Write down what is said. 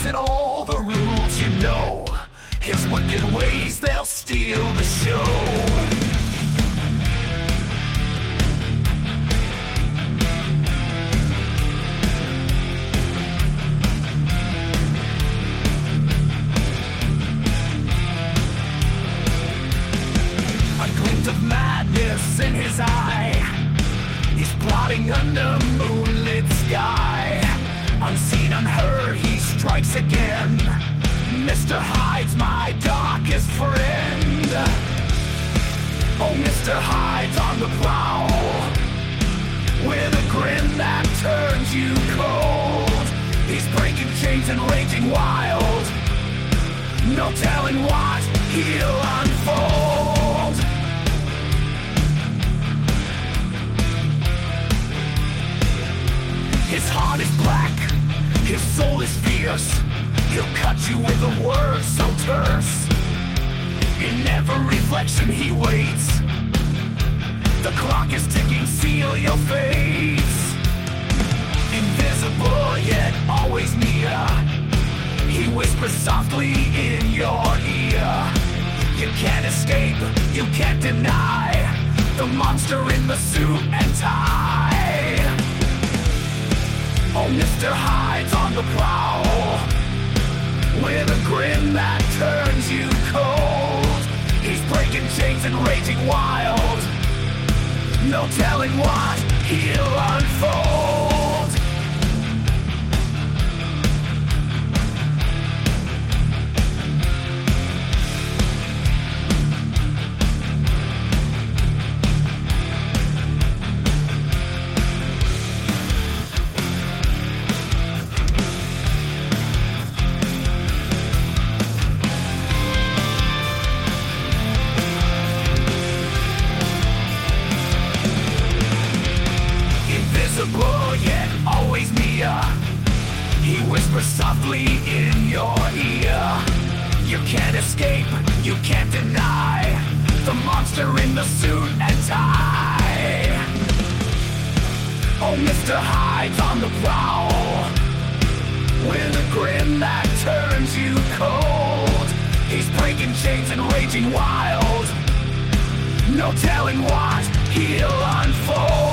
rules and all the rules you know. His wicked ways, they'll steal the show. Of madness in his eye, he's plotting under moonlit sky. Unseen, unheard, he strikes again. Mr. Hyde's my darkest friend. Oh, Mr. Hyde's on the prowl, with a grin that turns you cold. He's breaking chains and raging wild, no telling what he'll unfold. His heart is black, his soul is fierce. He'll cut you with a word so terse. In every reflection he waits. The clock is ticking, seal your fates. Invisible yet always near, he whispers softly in your ear. You can't escape, you can't deny the monster in the suit and tie. Oh, Mr. Hyde's on the prowl, with a grin that turns you cold. He's breaking chains and raging wild, no telling what he'll unfold. Invisible yet always near, he whispers softly in your ear. You can't escape, you can't deny the monster in the suit and tie. Oh, Mr. Hyde's on the prowl, with a grin that turns you cold. He's breaking chains and raging wild, no telling what he'll unfold.